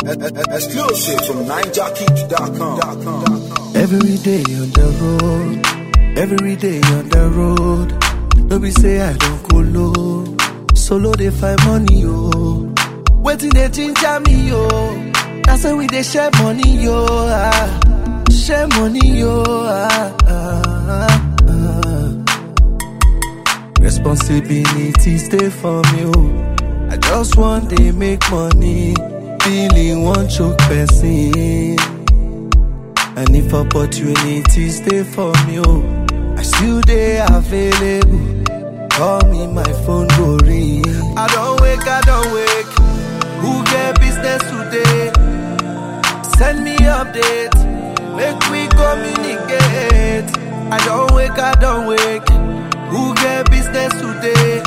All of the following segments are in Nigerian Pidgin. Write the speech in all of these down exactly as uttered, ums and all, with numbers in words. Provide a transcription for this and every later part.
Exclusive from nine jockey dot com. Every day on the road, every day on the road. Nobody say I don't go low. Solo they find money, yo. Waiting they ginger me, yo. That's why we they share money, yo. Ah. Share money, yo. Ah, ah, ah. Responsibility stay for me, yo. I just want to make money. Feeling one choke person. And if opportunity stay for me, oh, I still they available. Call me, my phone go ring. I don't wake, I don't wake. Who get business today? Send me update. Make we communicate. I don't wake, I don't wake. Who get business today?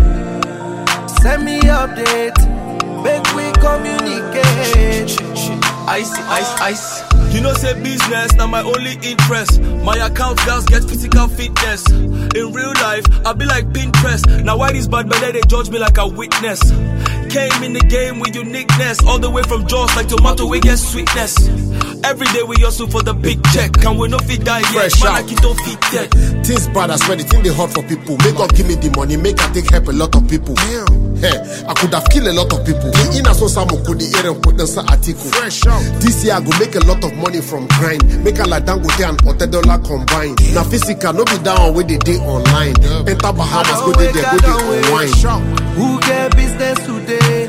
Send me update. Make we communicate. Ice, ice, ice. You know say business, now my only interest. My account girls get physical fitness. In real life, I be like Pinterest. Now why these bad men they judge me like a witness? Came in the game with uniqueness. All the way from jaws like tomato we get sweetness. Every day we hustle for the big check. Can we no fit die yet? Fresh Man, out. like it don't fit yet. Things bad, I swear the thing they hot for people. Make God give me the money, make I take help a lot of people. Damn. Hey, I could have killed a lot of people. In a so some could the air and put the article. Fresh out. This year I go make a lot of money from grind. Make a like Dangote and Otedollar combined. Now physical, no be down with the day online. Yeah. Enter Bahamas, go there, go there, wine. Who get business today?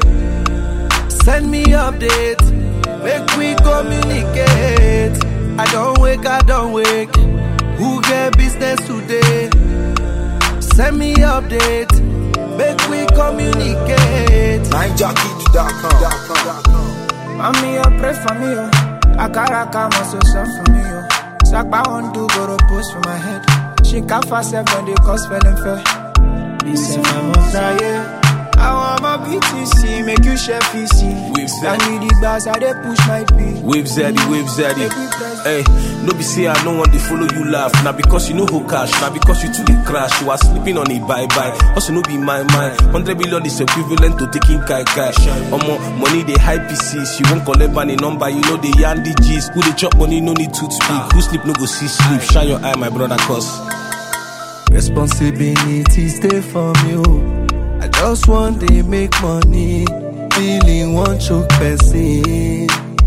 Send me update. Make we communicate. I don't wake, I don't wake. Who get business today? Send me update. Make we communicate. nine jockey dot com. Mommy, I pray for me, oh. I gotta come so soft for me, oh. Sakba won't do go to post for my head. She can't fast when they cause feeling fair. This is my mother, yeah. I want my B T C, make you share F C. I need the bars, I they push my P. Wave zaddy, wave zaddy. Hey, no be say I don't want to follow you laugh. Now because you know who cash, now because you too the crash. You are sleeping on it, bye bye. Also no be my mind. Hundred billion is equivalent to taking kai cash. Omo, money they high P Cs. You won't collect money number, you know they yarn the G's. Who they chop money, no need to speak. Who sleep, no go see sleep. Shine your eye, my brother, cause responsibility stay for me, oh. I just want to make money. Feeling one choke person.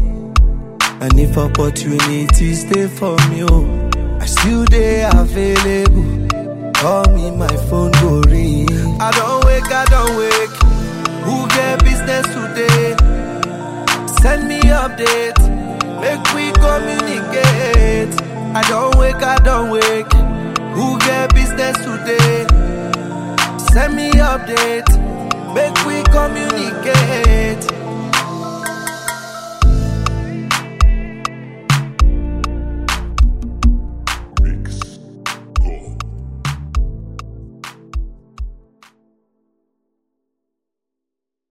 And if opportunity stay for me, oh, I still they available. Call me, my phone go ring. I don't wake, I don't wake. Who get business today? Send me update. Make we communicate. I don't wake, I don't wake. Who get business today? Send me update. Make we communicate.